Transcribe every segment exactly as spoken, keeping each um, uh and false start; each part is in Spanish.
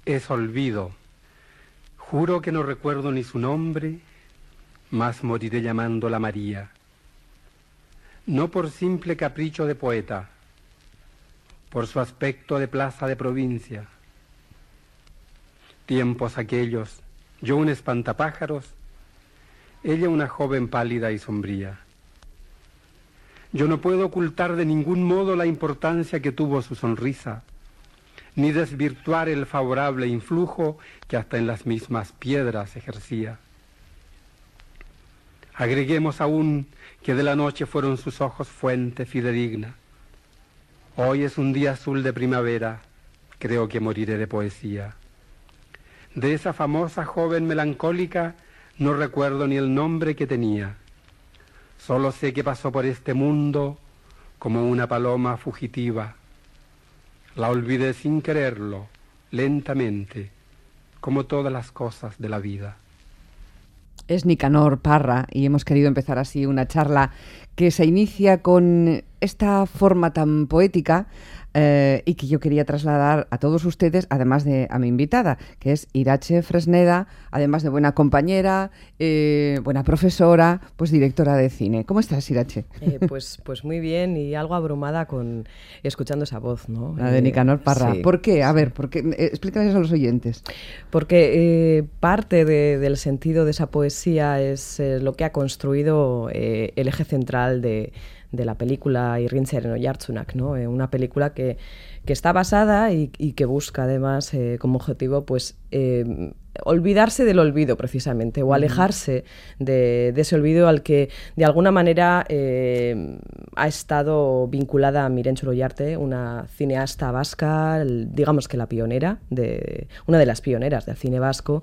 Es olvido. Juro que no recuerdo ni su nombre, mas moriré llamándola María. No por simple capricho de poeta, por su aspecto de plaza de provincia. Tiempos aquellos, yo un espantapájaros, ella una joven pálida y sombría. Yo no puedo ocultar de ningún modo la importancia que tuvo su sonrisa, ni desvirtuar el favorable influjo que hasta en las mismas piedras ejercía. Agreguemos aún que de la noche fueron sus ojos fuente fidedigna. Hoy es un día azul de primavera, creo que moriré de poesía. De esa famosa joven melancólica no recuerdo ni el nombre que tenía. Solo sé que pasó por este mundo como una paloma fugitiva. La olvidé sin quererlo, lentamente, como todas las cosas de la vida. Es Nicanor Parra y hemos querido empezar así una charla que se inicia con esta forma tan poética eh, y que yo quería trasladar a todos ustedes, además de a mi invitada, que es Irache Fresneda, además de buena compañera, eh, buena profesora, pues directora de cine. ¿Cómo estás, Irache? Eh, pues, pues muy bien y algo abrumada con escuchando esa voz, ¿no? La de Nicanor Parra. Sí, ¿Por qué? A sí. ver, porque, eh, explícales a los oyentes. Porque eh, parte de, del sentido de esa poesía es eh, lo que ha construido eh, el eje central de, de la película Irrintzaren Oihartzunak, ¿no? Eh, una película que, que está basada y, y que busca además eh, como objetivo pues eh, olvidarse del olvido precisamente, o alejarse de, de ese olvido al que de alguna manera eh, ha estado vinculada a Mirentxu Oloiarte, una cineasta vasca, digamos que la pionera, de, una de las pioneras del cine vasco.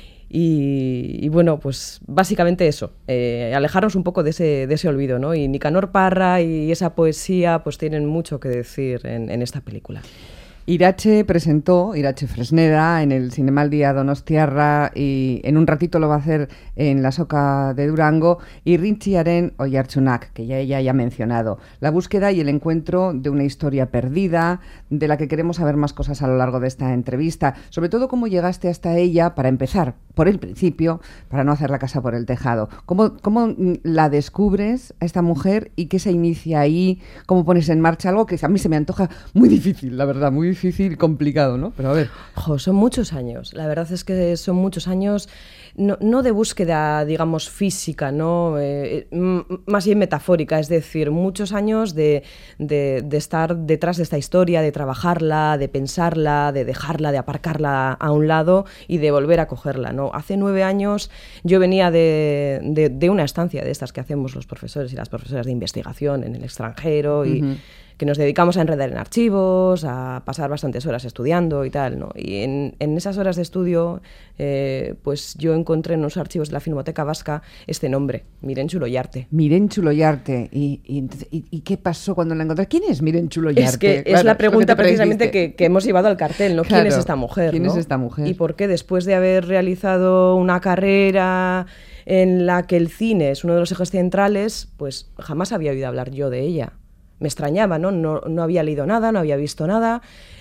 Y, y bueno, pues básicamente eso, eh, alejarnos un poco de ese, de ese olvido, ¿no? Y Nicanor Parra y esa poesía pues tienen mucho que decir en, en esta película. Irache presentó, Irache Fresneda, en el Zinemaldia Donostiarra, y en un ratito lo va a hacer en la Soca de Durango, Irrintzaren Oihartzunak, que ya ella ya ha mencionado. La búsqueda y el encuentro de una historia perdida, de la que queremos saber más cosas a lo largo de esta entrevista. Sobre todo, cómo llegaste hasta ella, para empezar por el principio, para no hacer la casa por el tejado. ¿Cómo, cómo la descubres a esta mujer y qué se inicia ahí? ¿Cómo pones en marcha algo que a mí se me antoja muy difícil, la verdad, muy difícil y complicado, ¿no? Pero a ver. Jo, son muchos años. La verdad es que son muchos años, no, no de búsqueda, digamos, física, ¿no? Eh, m- más bien metafórica, es decir, muchos años de, de, de estar detrás de esta historia, de trabajarla, de pensarla, de dejarla, de aparcarla a un lado y de volver a cogerla, ¿no? Hace nueve años yo venía de, de, de una estancia de estas que hacemos los profesores y las profesoras de investigación en el extranjero y uh-huh. que nos dedicamos a enredar en archivos, a pasar bastantes horas estudiando y tal, ¿no? Y en, en esas horas de estudio, eh, pues yo encontré en los archivos de la Filmoteca Vasca este nombre, Mirentxu Oloiarte. Mirentxu Oloiarte. ¿Y, y, y, ¿Y qué pasó cuando la encontraste? ¿Quién es Mirentxu Oloiarte? Es que claro, es la pregunta es que precisamente que, que hemos llevado al cartel, ¿no? Claro. ¿Quién es esta mujer? ¿Quién ¿no? es esta mujer? Y por qué después de haber realizado una carrera en la que el cine es uno de los ejes centrales, pues jamás había oído hablar yo de ella. Me extrañaba, ¿no? No, no había leído nada, no había visto nada.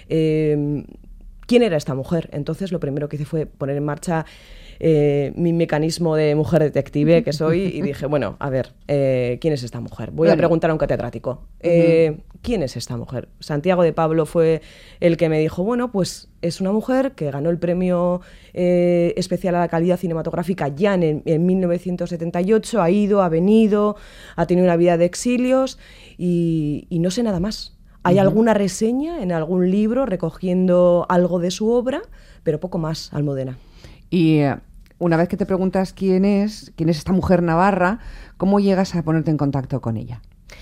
Eh, ¿Quién era esta mujer? Entonces lo primero que hice fue poner en marcha eh, mi mecanismo de mujer detective que soy y dije, bueno, a ver, eh, ¿quién es esta mujer? Voy bueno. a preguntar a un catedrático. Eh, uh-huh. ¿Quién es esta mujer? Santiago de Pablo fue el que me dijo, bueno, pues es una mujer que ganó el premio eh, especial a la calidad cinematográfica ya en, en mil novecientos setenta y ocho, ha ido, ha venido, ha tenido una vida de exilios y, y no sé nada más. Hay uh-huh. alguna reseña en algún libro recogiendo algo de su obra, pero poco más, Almudena. Y uh, una vez que te preguntas quién es, quién es esta mujer navarra, ¿cómo llegas a ponerte en contacto con ella?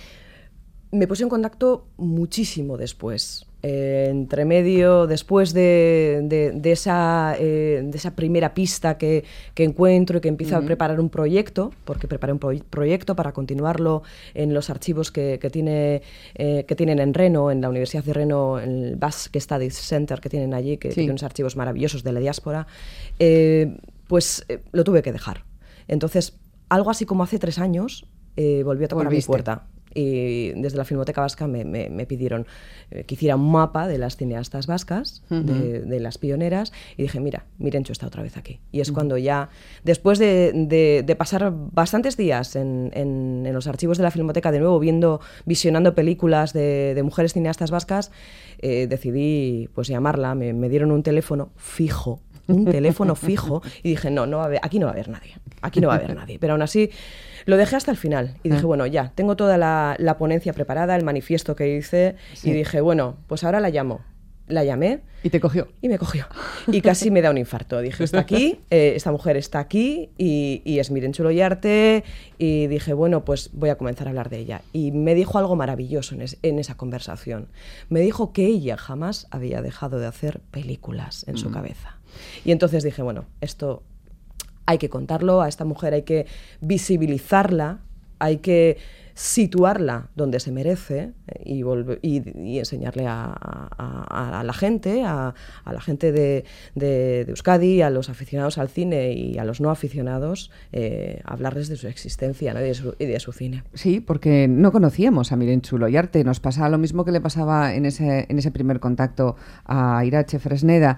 Me puse en contacto muchísimo después. Eh, entre medio, después de, de, de, esa, eh, de esa primera pista que, que encuentro y que empiezo uh-huh. a preparar un proyecto, porque preparé un pro- proyecto para continuarlo en los archivos que, que, tiene, eh, que tienen en Reno, en la Universidad de Reno, en el Basque Studies Center que tienen allí, que sí. tiene unos archivos maravillosos de la diáspora, eh, pues eh, lo tuve que dejar. Entonces, algo así como hace tres años, eh, volvió a tocar ¿Volviste? a mi puerta. Y desde la Filmoteca Vasca me, me, me pidieron eh, que hiciera un mapa de las cineastas vascas, uh-huh. de, de las pioneras, y dije, mira, Mirentxu está otra vez aquí. Y es uh-huh. cuando ya, después de, de, de pasar bastantes días en, en, en los archivos de la Filmoteca, de nuevo viendo, visionando películas de, de mujeres cineastas vascas, eh, decidí pues llamarla, me, me dieron un teléfono fijo, un teléfono fijo, y dije, no, no va a haber, aquí no va a haber nadie, aquí no va a haber nadie. Pero aún así lo dejé hasta el final y dije, bueno, ya, tengo toda la, la ponencia preparada, el manifiesto que hice, sí. y dije, bueno, pues ahora la llamo. La llamé. ¿Y te cogió? Y me cogió. Y casi me da un infarto. Dije, está aquí, eh, esta mujer está aquí y, y es Mirentxu Loiarte. Y dije, bueno, pues voy a comenzar a hablar de ella. Y me dijo algo maravilloso en, es, en esa conversación. Me dijo que ella jamás había dejado de hacer películas en mm. su cabeza. Y entonces dije, bueno, esto hay que contarlo, a esta mujer hay que visibilizarla, hay que situarla donde se merece y, volver, y, y enseñarle a, a, a la gente, a, a la gente de, de, de Euskadi, a los aficionados al cine y a los no aficionados, eh, hablarles de su existencia, ¿no? y, de su, y de su cine. Sí, porque no conocíamos a Mirentxu Loiarte, nos pasaba lo mismo que le pasaba en ese, en ese primer contacto a Iratxe Fresneda.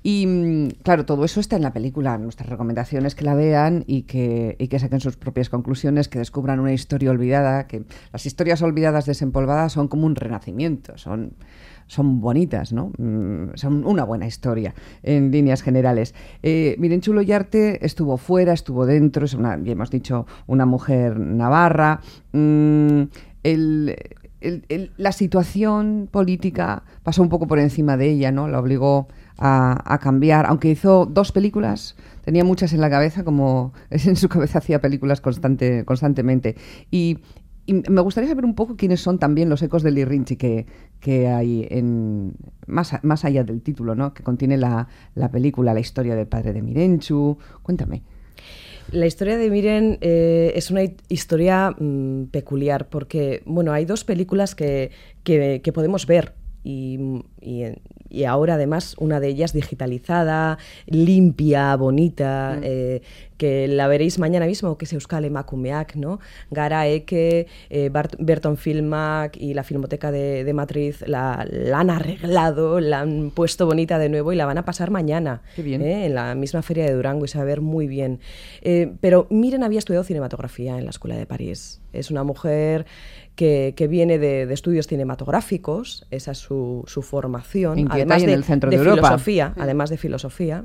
Y claro, todo eso está en la película. Nuestra recomendación es que la vean y que, y que saquen sus propias conclusiones, que descubran una historia olvidada, que las historias olvidadas desempolvadas son como un renacimiento, son, son bonitas, ¿no? Son una buena historia en líneas generales. Eh, Mirentxu Loiarte estuvo fuera, estuvo dentro, es una, ya hemos dicho, una mujer navarra. Mm, el... El, el, la situación política pasó un poco por encima de ella, ¿no? La obligó a, a cambiar, aunque hizo dos películas, tenía muchas en la cabeza, como en su cabeza hacía películas constante, constantemente. Y, y me gustaría saber un poco quiénes son también los ecos del Irrintzi que, que hay en, más, más allá del título, ¿no? Que contiene la, la película, la historia del padre de Mirentxu. Cuéntame. La historia de Miren eh, es una historia mmm, peculiar porque, bueno, hay dos películas que, que, que podemos ver y, y, y ahora además una de ellas digitalizada, limpia, bonita, mm. eh, que la veréis mañana mismo, que es Euskal Emakumeak, ¿no? Gara Eke, eh, Bart, Berton Filmak y la Filmoteca de, de Madrid la, la han arreglado, la han puesto bonita de nuevo y la van a pasar mañana. Qué bien. ¿eh? En la misma feria de Durango y se va a ver muy bien. Eh, pero Miren había estudiado cinematografía en la Escuela de París. Es una mujer que, que viene de, de estudios cinematográficos, esa es su, su formación, Inquieta además en de, el centro de, de filosofía, Europa. además de filosofía.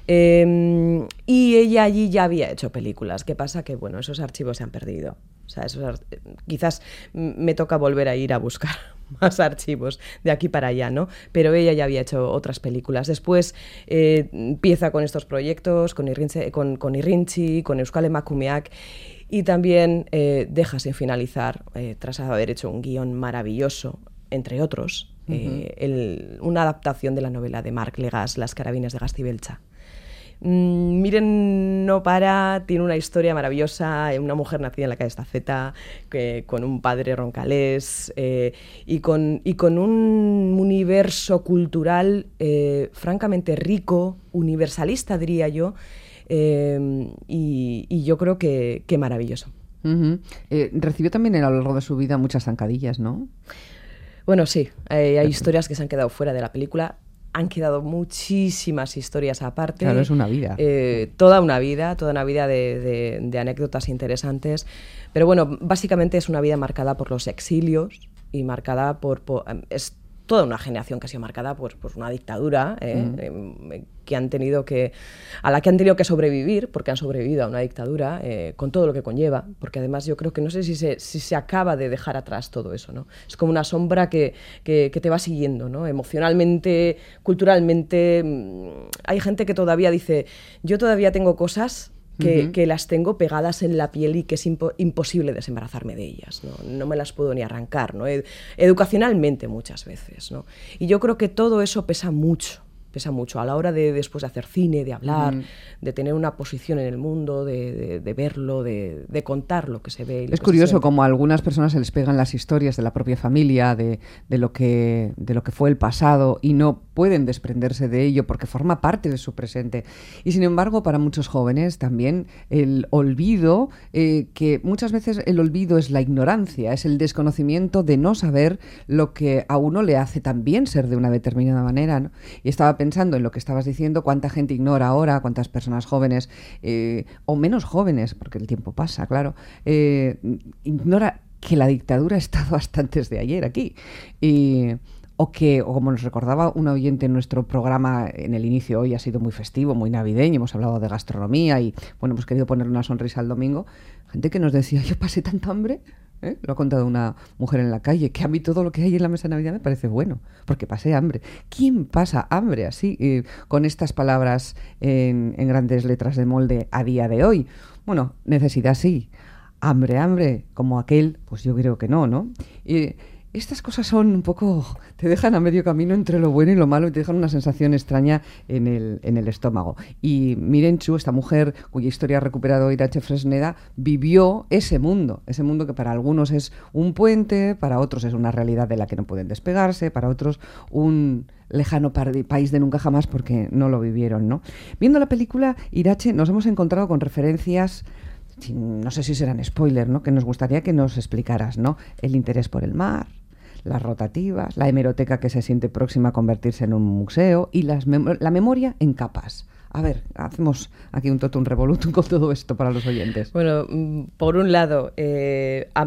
Eh, y ella allí ya había hecho películas. ¿Qué pasa? Que bueno, esos archivos se han perdido. O sea, esos, quizás me toca volver a ir a buscar más archivos de aquí para allá, ¿no? Pero ella ya había hecho otras películas. Después eh, empieza con estos proyectos, con Irrintzi, con, con, Irrintzi, con Euskal Emakumeak, y también eh, deja sin finalizar, eh, tras haber hecho un guión maravilloso, entre otros, uh-huh. eh, el, una adaptación de la novela de Marc Legaz, Las carabinas de Gastibelcha. Mm, Miren no para, tiene una historia maravillosa, una mujer nacida en la calle Estaceta, que, con un padre roncalés eh, y, con, y con un universo cultural eh, francamente rico, universalista diría yo, eh, y, y yo creo que, que maravilloso. Uh-huh. Eh, recibió también a lo largo de su vida muchas zancadillas, ¿no? Bueno, sí, eh, hay historias que se han quedado fuera de la película. Han quedado muchísimas historias aparte. Claro, es una vida. Eh, toda una vida, toda una vida de, de, de anécdotas interesantes. Pero bueno, básicamente es una vida marcada por los exilios y marcada por... por es toda una generación que ha sido marcada por, por una dictadura eh, mm. eh, que han tenido que, a la que han tenido que sobrevivir, porque han sobrevivido a una dictadura, eh, con todo lo que conlleva, porque además yo creo que no sé si se, si se acaba de dejar atrás todo eso, ¿no? Es como una sombra que, que, que te va siguiendo, ¿no? Emocionalmente, culturalmente. Hay gente que todavía dice, yo todavía tengo cosas Que, uh-huh. que las tengo pegadas en la piel y que es impo- imposible desembarazarme de ellas, ¿no? No me las puedo ni arrancar, ¿no? Ed- educacionalmente muchas veces, ¿no? Y yo creo que todo eso pesa mucho pesa mucho a la hora de después de hacer cine, de hablar, mm. de tener una posición en el mundo, de, de, de verlo, de, de contar lo que se ve. Y lo es que curioso como a algunas personas se les pegan las historias de la propia familia, de, de, lo que, de lo que fue el pasado, y no pueden desprenderse de ello porque forma parte de su presente. Y sin embargo, para muchos jóvenes también el olvido, eh, que muchas veces el olvido es la ignorancia, es el desconocimiento de no saber lo que a uno le hace también ser de una determinada manera, ¿no? Y estaba pensando en lo que estabas diciendo, cuánta gente ignora ahora, cuántas personas jóvenes, eh, o menos jóvenes, porque el tiempo pasa, claro, eh, ignora que la dictadura ha estado hasta antes de ayer aquí. Y... O que, o como nos recordaba un oyente en nuestro programa en el inicio, hoy ha sido muy festivo, muy navideño, hemos hablado de gastronomía y, bueno, hemos querido ponerle una sonrisa al domingo. Gente que nos decía, yo pasé tanta hambre, ¿eh? Lo ha contado una mujer en la calle, que a mí todo lo que hay en la mesa de Navidad me parece bueno, porque pasé hambre. ¿Quién pasa hambre así, eh, con estas palabras en, en grandes letras de molde a día de hoy? Bueno, necesidad sí. Hambre, hambre, como aquel, pues yo creo que no, ¿no? Y estas cosas son un poco, te dejan a medio camino entre lo bueno y lo malo y te dejan una sensación extraña en el, en el estómago. Y Mirentxu, esta mujer cuya historia ha recuperado Iratxe Fresneda, vivió ese mundo, ese mundo que para algunos es un puente, para otros es una realidad de la que no pueden despegarse, para otros un lejano país de nunca jamás porque no lo vivieron, ¿no? Viendo la película, Iratxe, nos hemos encontrado con referencias, no sé si serán spoiler, ¿no?, que nos gustaría que nos explicaras, ¿no? El interés por el mar, las rotativas, la hemeroteca que se siente próxima a convertirse en un museo y las mem- la memoria en capas. A ver, hacemos aquí un totum revolutum con todo esto para los oyentes. Bueno, por un lado, eh, a,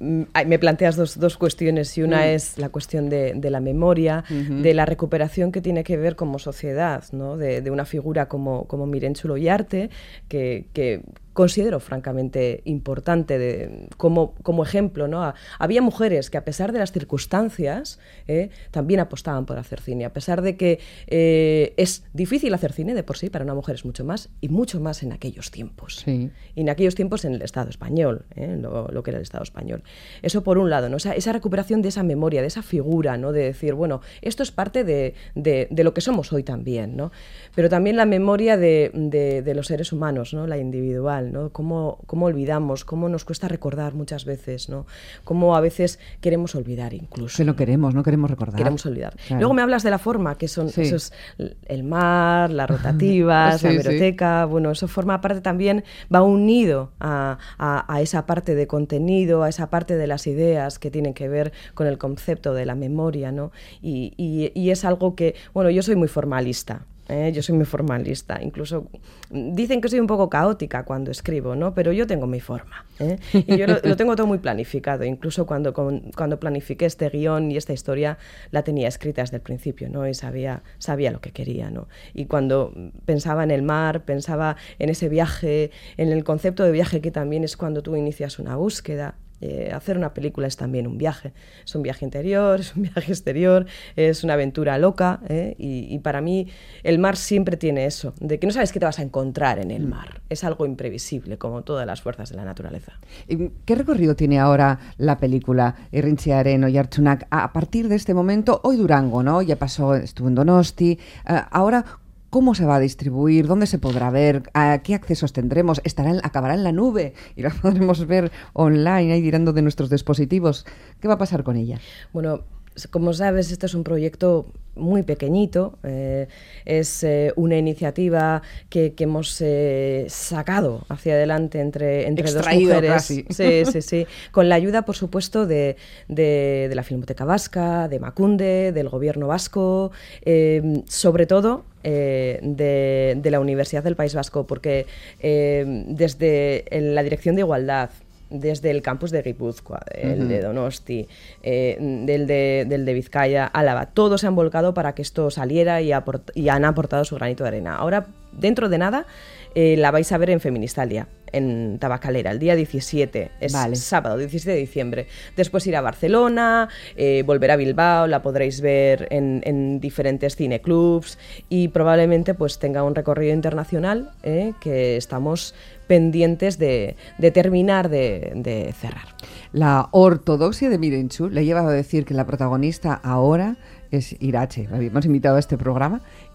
me planteas dos, dos cuestiones, y una mm. es la cuestión de, de la memoria, uh-huh. de la recuperación que tiene que ver como sociedad, ¿no? de, de una figura como, como Mirentxu Loiarte, que, que considero francamente importante de, como, como ejemplo, ¿no? A, había mujeres que, a pesar de las circunstancias, eh, también apostaban por hacer cine, a pesar de que eh, es difícil hacer cine de por sí, para una mujer es mucho más, y mucho más en aquellos tiempos. Sí. Y en aquellos tiempos en el Estado español, ¿eh? lo, lo que era el Estado español. Eso por un lado, ¿no? Esa, esa recuperación de esa memoria, de esa figura, ¿no? De decir, bueno, esto es parte de, de, de lo que somos hoy también, ¿no? Pero también la memoria de, de, de los seres humanos, ¿no? La individual, ¿no? Cómo, cómo olvidamos, cómo nos cuesta recordar muchas veces, ¿no? Cómo a veces queremos olvidar incluso. Que no queremos, no queremos recordar. Queremos olvidar. Claro. Luego me hablas de la forma, que son sí. esos, el mar, las rotativas, sí, la hemeroteca, sí. Bueno, eso forma parte también, va unido a, a, a esa parte de contenido, a esa parte de las ideas que tienen que ver con el concepto de la memoria, ¿no? Y, y, y es algo que, bueno, yo soy muy formalista. ¿Eh? Yo soy muy formalista, incluso dicen que soy un poco caótica cuando escribo, ¿no? Pero yo tengo mi forma, ¿eh? Y yo lo, lo tengo todo muy planificado, incluso cuando, con, cuando planifiqué este guión y esta historia la tenía escrita desde el principio, ¿no? Y sabía, sabía lo que quería, ¿no? Y cuando pensaba en el mar, pensaba en ese viaje, en el concepto de viaje, que también es cuando tú inicias una búsqueda. Eh, hacer una película es también un viaje, es un viaje interior, es un viaje exterior, es una aventura loca, ¿eh? y, y para mí el mar siempre tiene eso, de que no sabes qué te vas a encontrar en el mar, es algo imprevisible, como todas las fuerzas de la naturaleza. ¿Qué recorrido tiene ahora la película Irrintziaren Oihartzunak a partir de este momento? Hoy Durango, ¿no? Ya pasó, estuvo en Donosti, uh, ahora... ¿Cómo se va a distribuir? ¿Dónde se podrá ver? ¿A qué accesos tendremos? ¿Estará en, ¿Acabará en la nube? ¿Y la podremos ver online, ahí tirando de nuestros dispositivos? ¿Qué va a pasar con ella? Bueno, como sabes, este es un proyecto muy pequeñito, eh, es eh, una iniciativa que, que hemos eh, sacado hacia adelante entre, entre dos mujeres. Casi. Sí, sí, sí. Con la ayuda, por supuesto, de, de, de la Filmoteca Vasca, de Emakunde, del Gobierno vasco, eh, sobre todo eh, de, de la Universidad del País Vasco, porque eh, desde la Dirección de Igualdad, desde el campus de Guipúzcoa, el uh-huh. de Donosti, eh, del, de, del de Vizcaya, Álava, todos se han volcado para que esto saliera y, aport- y han aportado su granito de arena. Ahora, dentro de nada, eh, la vais a ver en Feministalia, en Tabacalera, el día diecisiete, es vale. sábado, diecisiete de diciembre. Después irá a Barcelona, eh, volverá a Bilbao, la podréis ver en, en diferentes cineclubs y probablemente pues tenga un recorrido internacional eh, que estamos pendientes de, de terminar de, de cerrar. La ortodoxia de Mirentxu le lleva a decir que la protagonista ahora es Iratxe. La habíamos invitado a este programa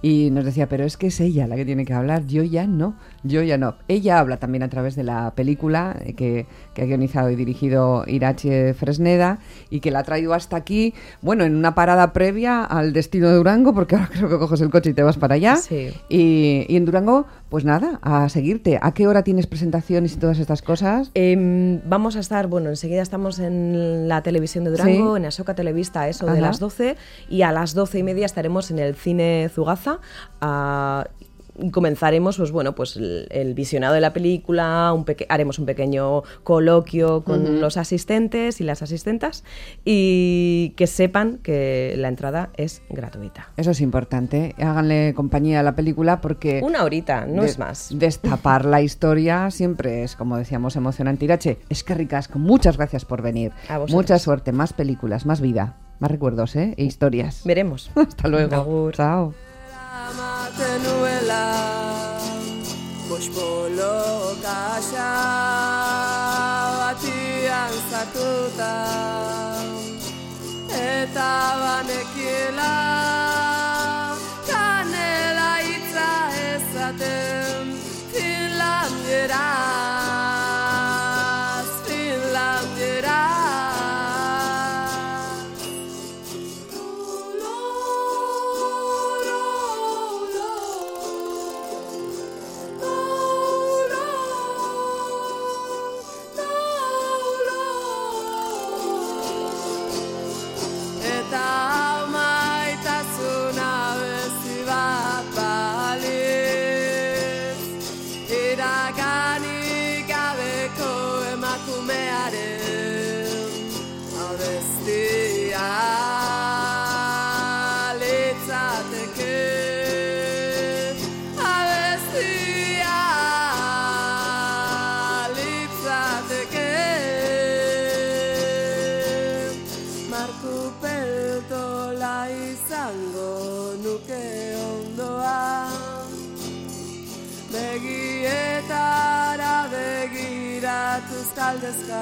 y nos decía, pero es que es ella la que tiene que hablar, yo ya no, yo ya no. Ella habla también a través de la película que, que ha guionizado y dirigido Irache Fresneda y que la ha traído hasta aquí, bueno, en una parada previa al destino de Durango, porque ahora creo que coges el coche y te vas para allá. Sí. Y, y en Durango, pues nada, a seguirte. ¿A qué hora tienes presentaciones y todas estas cosas? Eh, vamos a estar, bueno, enseguida estamos en la televisión de Durango, Sí. en Asoka Televista, a eso Ajá. de las doce, y a las doce y media estaremos en el Cine Zugaza. A, y comenzaremos, pues bueno, pues el, el visionado de la película, un peque- haremos un pequeño coloquio con uh-huh. los asistentes y las asistentas, y que sepan que la entrada es gratuita. Eso es importante, háganle compañía a la película porque... Una horita, no de, es más. Destapar la historia siempre es, como decíamos, emocionante. Irache, es que ricasco, muchas gracias por venir. A vosotros. Mucha suerte, más películas, más vida, más recuerdos, ¿eh? E historias. Veremos. Hasta luego. Agur. Chao. Tenuela, pospolo kaxa batian sartuta, eta banekiela kanela hitza ezaten Finlandieraz, Finlandieraz. Begietara begiratuz galdezka,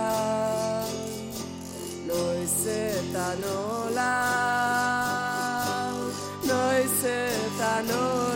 noiz eta nola, noiz eta nola.